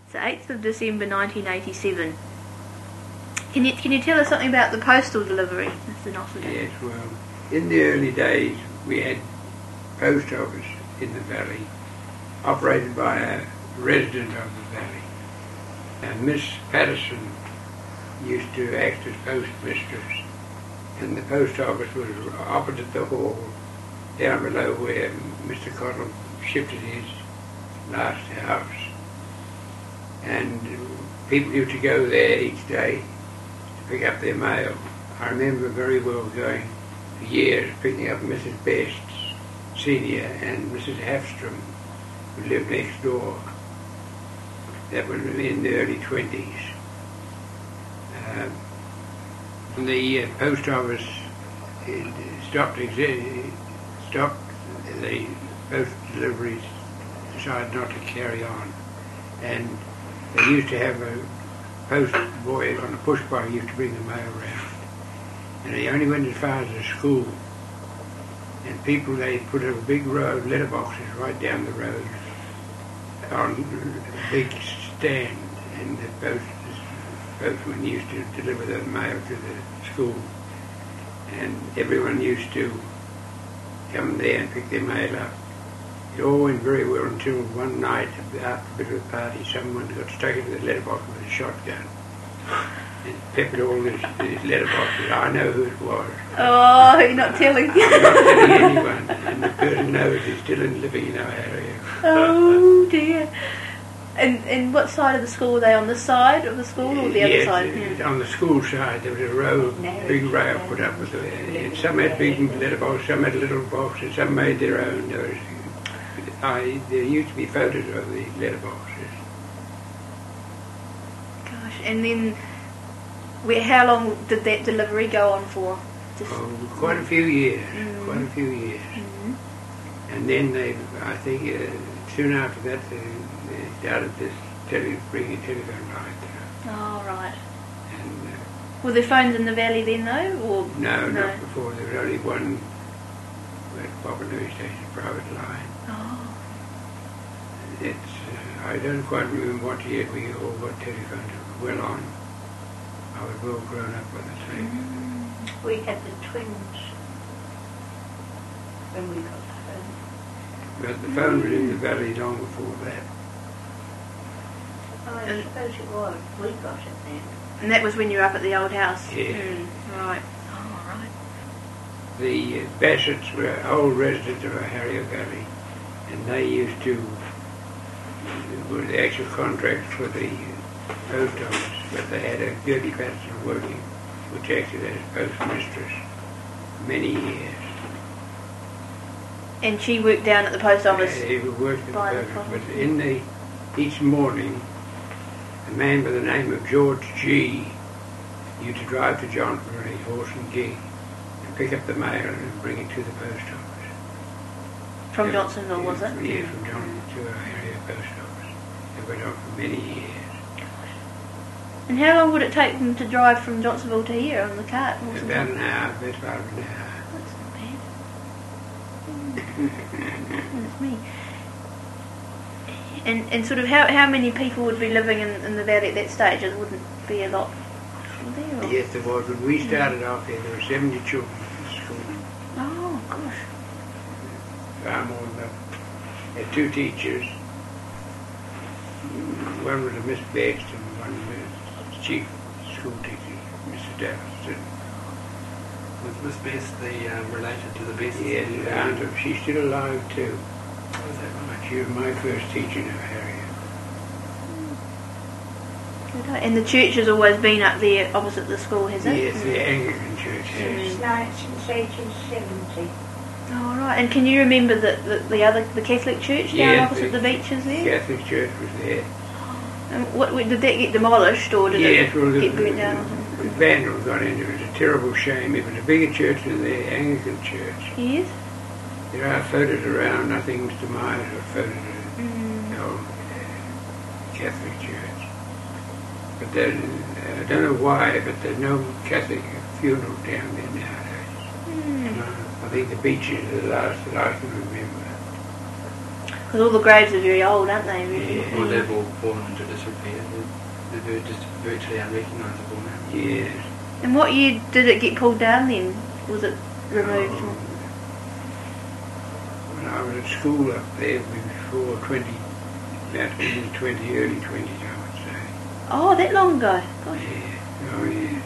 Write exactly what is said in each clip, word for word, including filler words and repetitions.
It's the eighth of December nineteen eighty-seven. Can you, can you tell us something about the postal delivery, Mister Noffigan? Yes, well, in the early days we had post office in the valley, operated by a resident of the valley. And Miss Patterson used to act as postmistress, and the post office was opposite the hall, down below where Mister Cottle shifted his last house. And people used to go there each day to pick up their mail. I remember very well going for years picking up Missus Best, Senior, and Missus Hafstrom, who lived next door. That was in the early twenties. Uh, the uh, post office it stopped, exi- stopped the post deliveries, decided not to carry on. And they used to have a post boy on a push bike used to bring the mail around. And he only went as far as the school. And people, they put a big row of letterboxes right down the road on a big stand, and the post, postman used to deliver the mail to the school. And everyone used to come there and pick their mail up. It all went very well until one night, after a bit of a party, someone got stuck into the letterbox with a shotgun and peppered all his, his letterboxes. I know who it was. Oh, you're not telling. I'm not telling anyone, and the person knows he's still in living in our area. Oh dear. And and what side of the school were they? On the side of the school or the yes, other side? Yes, on the school side there was a row, big rail put up with it. Some had big letterboxes, some had little boxes, some made their own. There was, I, there used to be photos of the letterboxes. Gosh, and then where, how long did that delivery go on for? Just Oh, quite a few years, mm. quite a few years. Mm. And then they, I think, uh, soon after that, they, they started this tele, bringing telephone line through. Oh, right. And, uh, Were there phones in the valley then, though? Or no, no, not before. There was only one at Wapanui Station, private line. Oh. It's, uh, I don't quite remember what year we all got telephones well on. I was well grown up by the time. Mm. We had the twins when we got the phone. But the phone was in the valley long before that. Oh, I suppose it was. We got it then. And that was when you were up at the old house? Yeah. Mm. Right. Oh, right. The uh, Bassetts were old residents of Harrier Valley, and they used to, were the actual contracts for the uh, post office, but they had a Gertie Patterson working, which acted as postmistress for many years. And she worked down at the post office? Uh, he worked at the by the post office, office. but in the, each morning, a man by the name of George G. used to drive to Johnsonville in his horse and gig and pick up the mail and bring it to the post office. From Yeah, Johnsonville, was it? Yeah, from Johnsonville to our area post office. It went on for many years. And how long would it take them to drive from Johnsonville to here on the cart? Horse and About cart? an hour, about about an hour. That's not bad. Mm. That's me. And and sort of how how many people would be living in, in the valley at that stage? It wouldn't be a lot there. Or? Yes, there was. When we started off here, there were seventy children in the school. Oh gosh. Far more than that. Had two teachers. One was a Miss Best and one was the chief school teacher, Mister Davidson. Was Miss Best the um, related to the Best? Yes, the aunt of, she's still alive too. Oh, is that right? She was my first teacher in our area. And the church has always been up there opposite the school, has it? Yes, the Anglican church has. Since ni- since eighteen seventy. Oh right. And can you remember the the, the other the Catholic church down Yes, opposite the the beaches there? Catholic church was there. And what did that get demolished or did Yes, well, it the, get burnt down? or the something? vandals got into it. It was a terrible shame. It was a bigger church than the Anglican church. Yes. There are photos around. I think Mister Myers got photos of Mm. the old uh, Catholic church. But there, uh, I don't know why, but there's no Catholic funeral down there nowadays. Mm. I think the beaches are the last that I can remember. Because all the graves are very old, aren't they? Really? Yeah. Well, they've all fallen into disrepair. They're, they're just virtually unrecognisable now. Yes. And what year did it get pulled down then? Was it removed? Oh, when I was at school up there before twenty, about twenty, early twenties, I would say. Oh, that long ago. Gosh. Yeah. Oh, yes.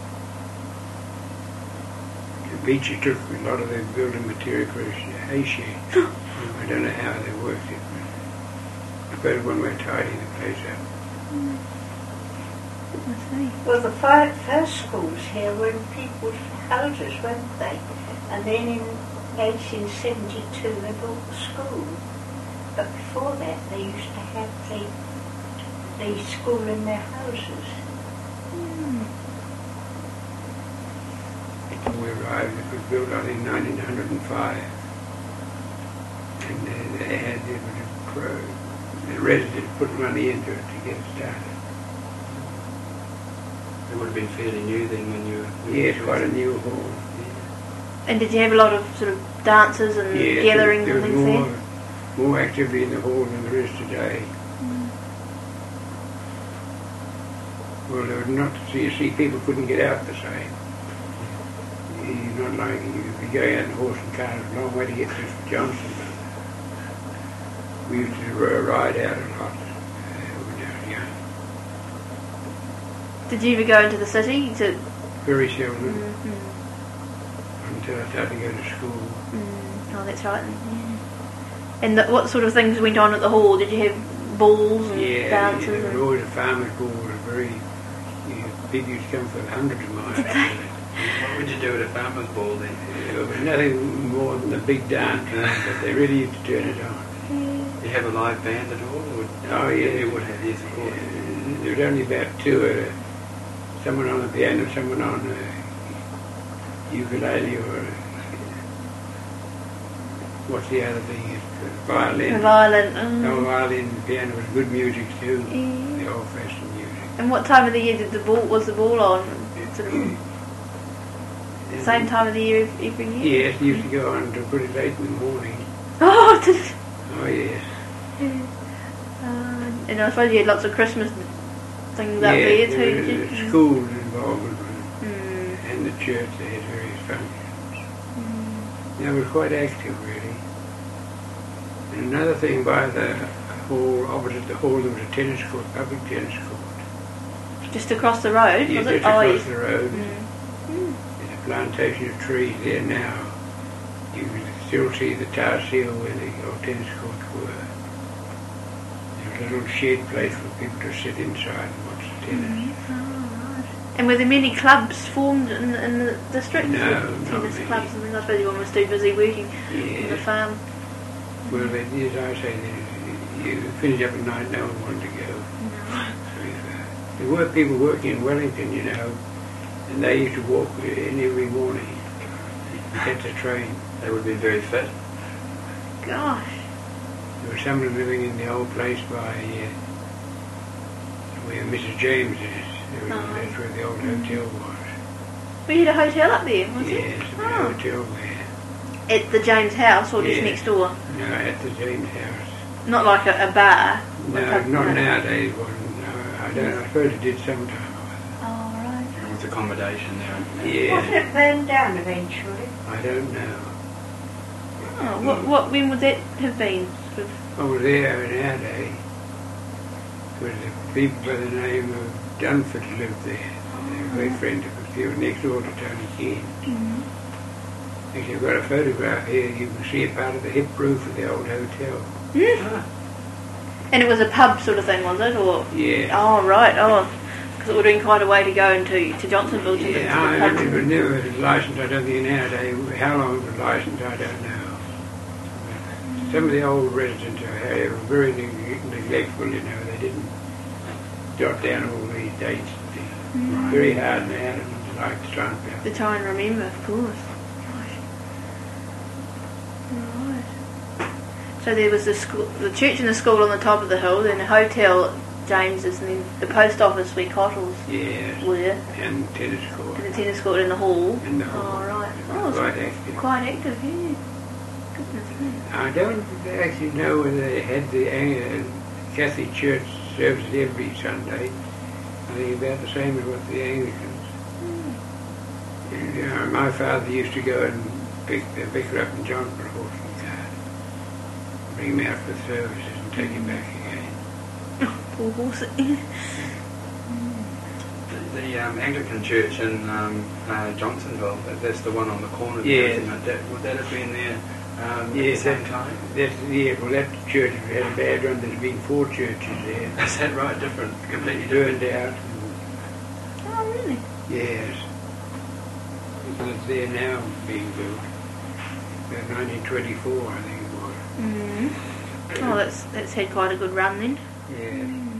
The beaches took a lot of their building material for hay shed. I don't know how they worked it, but I suppose one way of tidying the place up. Mm. I see. Well, the fi- first schools here were in people's houses, weren't they? And then in eighteen seventy-two they built the school. But before that they used to have the, the school in their houses. Mm. When we arrived, it was built on in nineteen oh five. And uh, they had the, the residents put money into it to get it started. It would have been fairly new then when you were... Yes, quite a new hall. And did you have a lot of sort of dances and Yes, gatherings there and was things more, there? more activity in the hall than there is today. Mm. Well, there was not, so you see, people couldn't get out the same. You're not like you could be going out in horse and cart, a long way to get to Johnson. We used to ride out a lot uh, when I was young. Did you ever go into the city? To... Very seldom, Mm-hmm. until I started to go to school. Mm. Oh, that's right. Yeah. And the, what sort of things went on at the hall? Did you have balls and Yeah, dances? yeah, there was and... always a farmer's ball. It was very, you know, people used to come for hundreds of miles. What would you do at a farmer's ball then? There was nothing more than a big dance, but they really used to turn it on. Yeah. Do you have a live band at all? Or would, Oh, yeah. You would have, yes, of course. Uh, there was only about two, uh, someone on the piano, someone on uh, ukulele, or uh, what's the other thing? Uh, violin. A violin. Um, No, violin and piano was good music too. Yeah. The old-fashioned music. And what time of the year did the ball was the ball on? Sort of same time of the year ev- every year? Yes, used to go on until pretty late in the morning. Oh, did it? Oh yes. Uh, and I suppose you had lots of Christmas things up Yeah, there there too. was, did uh, you? schools involved with it, Mm. and the church. They had various functions. Mm. They were quite active, really. And another thing, by the hall, opposite the hall, there was a tennis court, public tennis court. Just across the road, Yeah, was just it? Oh, across yes. the road. Mm. Mm. There's a plantation of trees there now. You can still see the tar seal where the old tennis courts were. There was a little shed place for people to sit inside and watch the tennis. Oh, right. And were there many clubs formed in, in the district? No, Sort of not tennis many. clubs and things. I suppose everyone was too busy working on the Yeah. farm. Well, they, as I say, they, you finish up at night, no one wanted to go. No. So, uh, there were people working in Wellington, you know, and they used to walk in every morning to catch the train. They would be very fit. Gosh. There was someone living in the old place by uh, where Missus James is. There was, Oh. That's where the old hotel was. We had a hotel up there, was Yes, it? the Oh. hotel there. At the James house or just Yeah. next door? No, at the James house. Not like a, a bar? No, A pub- not no. nowadays. Wasn't. No, I don't know. I suppose it did sometime. Oh, right. There was accommodation there. Wasn't Yeah, it burned down eventually? I don't know. Oh, what, what, when would that have been? Sort of, I was there in our day. There was a people by the name of Dunford lived there. They were great friends of us. They were next door to Tony Keane. mm. If you've got a photograph here, you can see a part of the hip roof of the old hotel. Mm. Ah, And it was a pub sort of thing, was it? Or Yeah. Oh, right. Oh, because it would have been quite a way to go into to Johnsonville to the, to Yeah, I, the it pub. was never licensed. I don't think nowadays. How long it was licensed, I don't know. Some of the old residents are were very neg- neglectful, you know. They didn't jot down all these dates. Mm. Very hard now to like to try and find. To try and remember, of course. Gosh. Right. So there was the school, the church and the school on the top of the hill, then a hotel, James's, and then the post office where Cottles Yes, were, and tennis court. and the tennis court in the hall. In the hall. Oh, right. It Oh, was it's quite active. quite active, yeah. Goodness me. I don't actually know whether they had the Ang- Catholic Church services every Sunday. I think about the same as what the Anglicans. And, you know, my father used to go and pick the vicar up in Johnson horse and cart, bring him out for services and take him back again. Poor horse. The, the um, Anglican Church in um, uh, Johnsonville, that- that's the one on the corner there, Yeah. isn't it? That, would that have been there um, at Yeah, the same that- time? That's, yeah, well, that church had a bad run. There's been four churches there. Is that right? Different, completely different. Burned out. Oh, really? Yes. And it's there now being built. About nineteen twenty-four, I think it was. Mm. Oh, that's that's had quite a good run then. Yeah.